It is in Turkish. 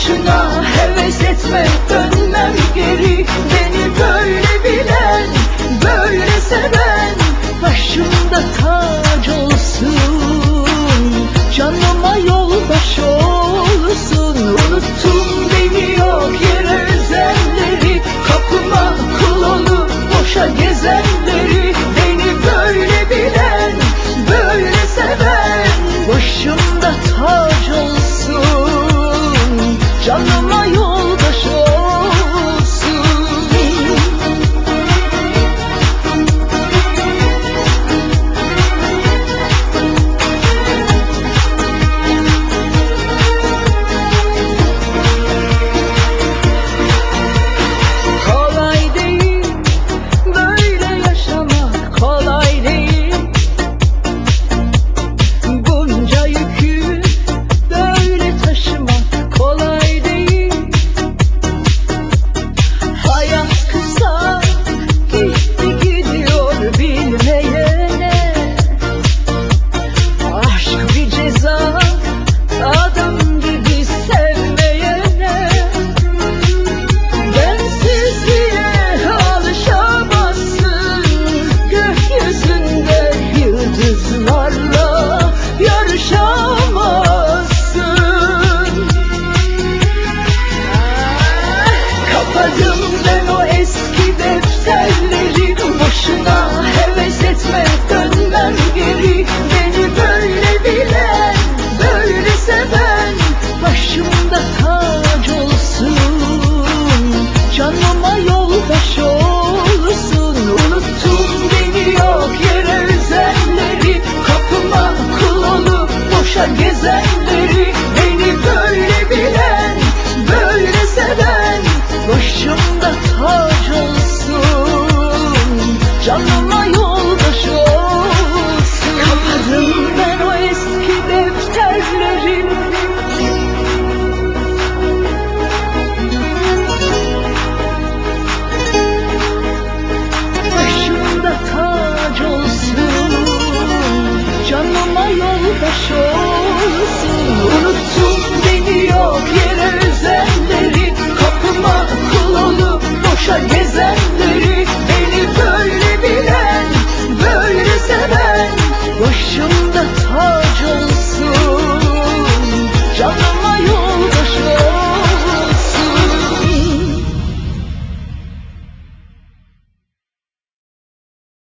Boşuna heves etme, dönmem geri. Beni böyle bilen, böyle seven başımda tac olsun, canıma yoldaş olsun. Unuttum beni yok yere üzenleri, kapıma kul olup boşa gezenleri. Beni böyle bilen, böyle seven başımda tac olsun, canıma yoldaş olsun. Kolay değil böyle yaşamak, kolay değil. Bunca yükü böyle taşımak kolay değil. Hayat kısa, gitti gidiyor bilmeyene. Aşk bir ceza, adam gibi sevmeyene. Bensizliğe alışamazsın, gökyüzünde yıldızlarla yarışamazsın. Kapadım ben o eski defterleri, boşuna heves etme, dönmem geri. Beni böyle bilen, böyle seven başımda tac olsun, canıma yoldaş olsun. Unuttum beni yok yere üzenleri, kapıma kul olup boşa gezenleri. Beni böyle bilen, böyle seven başımda tac